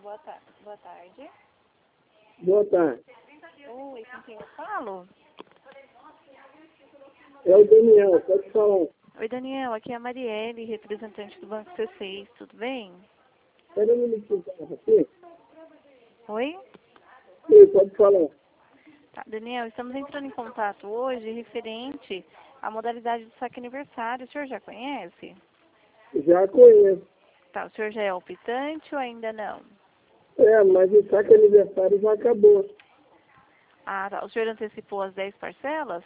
Boa tarde. Boa tarde. Oi, com quem eu falo? É o Daniel, pode falar. Oi, Daniel, aqui é a Marielle, representante do Banco C6, tudo bem? Espera um minutinho, tá aqui? Oi? Sim, pode falar. Tá, Daniel, estamos entrando em contato hoje referente à modalidade do saque aniversário. O senhor já conhece? Já conheço. Tá, o senhor já é optante ou ainda não? Mas o saque aniversário já acabou. Ah, tá. O senhor antecipou as 10 parcelas?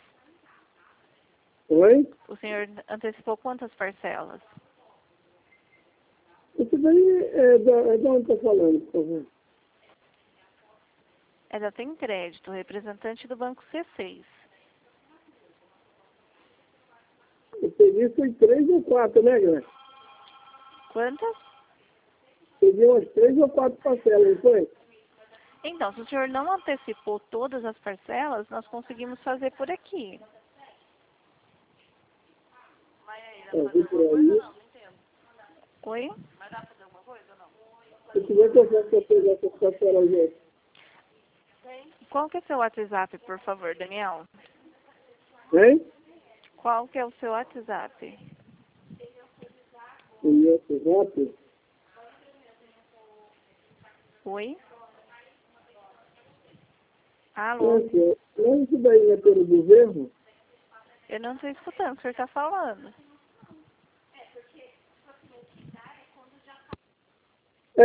Oi? O senhor antecipou quantas parcelas? Isso daí é de onde está falando, por favor? É da Tem Crédito, representante do Banco C6. Eu peguei foi 3 ou 4, né, Guilherme? Quantas? Peguei umas 3 ou 4 parcelas, não foi? Então, se o senhor não antecipou todas as parcelas, nós conseguimos fazer por aqui. Vi por aí. Oi? Se tiver que eu faço pegar essas parcelas aí. Qual que é o seu WhatsApp, por favor, Daniel? Hein? Qual que é o seu WhatsApp? O meu WhatsApp? Oi? Alô? Não, isso daí é pelo governo? Eu não estou escutando o que o senhor está falando.